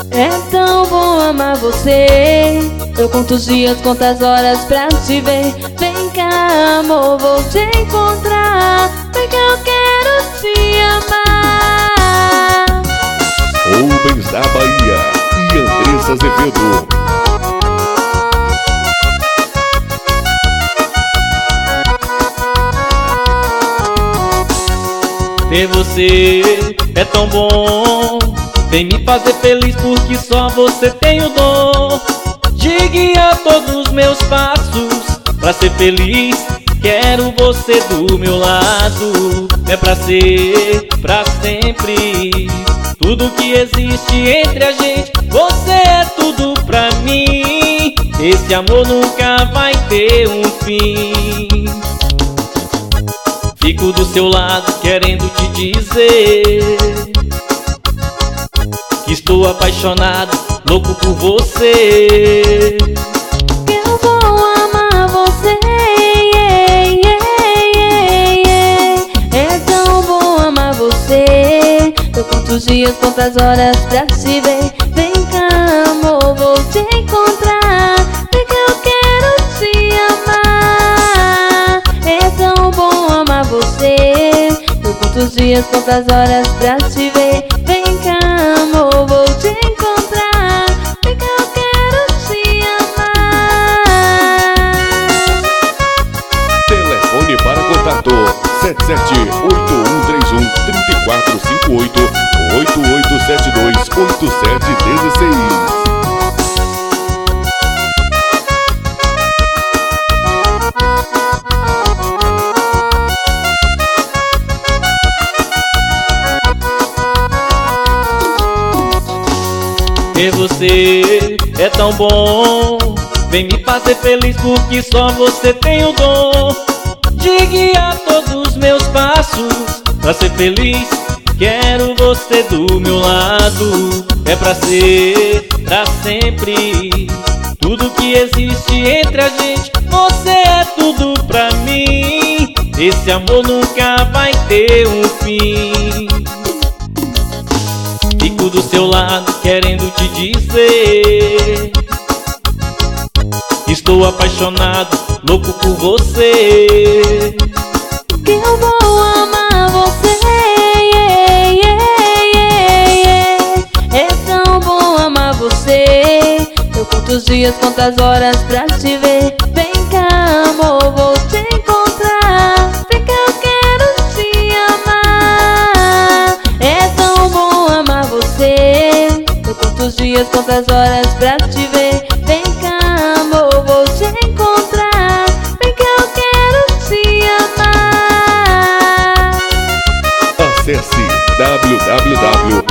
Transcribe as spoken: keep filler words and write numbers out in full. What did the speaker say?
É tão bom amar você. Eu conto os dias, conto as horas pra te ver. Vem cá, amor, vou te encontrar, porque eu quero te amar. Rubens da Bahia e Andressa Azevedo. Ter você é tão bom, vem me fazer feliz porque só você tem o dom de guiar todos os meus passos. Pra ser feliz, quero você do meu lado. É pra ser, pra sempre, tudo que existe entre a gente, você é tudo pra mim. Esse amor nunca vai ter um fim. Fico do seu lado querendo te dizer que estou apaixonado, louco por você. Eu vou amar você, yeah, yeah, yeah. É tão bom amar você. Eu conto os dias, conto as horas pra te ver. Vem cá, amor, vou te encontrar, porque eu quero te amar. É tão bom amar você. Eu conto os dias, conto as horas pra te ver. Vem cá, amor, vou te encontrar, porque eu quero te amar. Telefone para contato sete sete oito um três um, três quatro cinco oito, oito oito sete dois, oito sete um seis. Ter você é tão bom, vem me fazer feliz porque só você tem o dom de guiar todos os meus passos. Pra ser feliz, quero você do meu lado. É pra ser, pra sempre, tudo que existe entre a gente, você é tudo pra mim. Esse amor nunca vai ter um fim. Fico do seu lado querendo te dizer que estou apaixonado, louco por você. Que eu vou amar você, yeah, yeah, yeah, yeah. É tão bom amar você. Eu conto os dias, conto as horas pra te ver. Vem cá, amor, vou te encontrar, porque eu quero te amar. É tão bom amar você. Eu conto os dias, conto as horas pra te ver. Vem cá, amor, vou te encontrar, porque eu quero te amar. Acesse w w w